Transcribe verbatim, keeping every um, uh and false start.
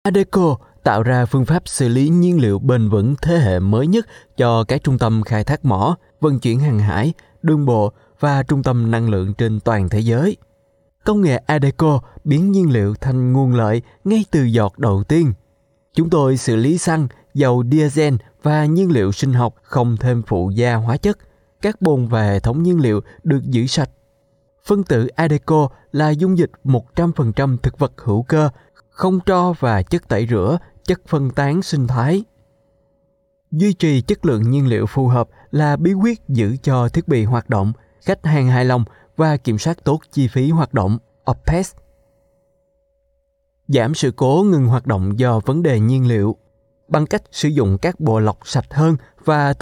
Adecco tạo ra phương pháp xử lý nhiên liệu bền vững thế hệ mới nhất cho các trung tâm khai thác mỏ, vận chuyển hàng hải, đường bộ và trung tâm năng lượng trên toàn thế giới. Công nghệ Adecco biến nhiên liệu thành nguồn lợi ngay từ giọt đầu tiên. Chúng tôi xử lý xăng, dầu diesel và nhiên liệu sinh học không thêm phụ gia hóa chất. Carbon và hệ thống nhiên liệu được giữ sạch. Phân tử Adecco là dung dịch một trăm phần trăm thực vật hữu cơ, không tro và chất tẩy rửa, chất phân tán sinh thái. Duy trì chất lượng nhiên liệu phù hợp là bí quyết giữ cho thiết bị hoạt động, khách hàng hài lòng và kiểm soát tốt chi phí hoạt động. o pê e ét. Giảm sự cố ngừng hoạt động do vấn đề nhiên liệu bằng cách sử dụng các bộ lọc sạch hơn và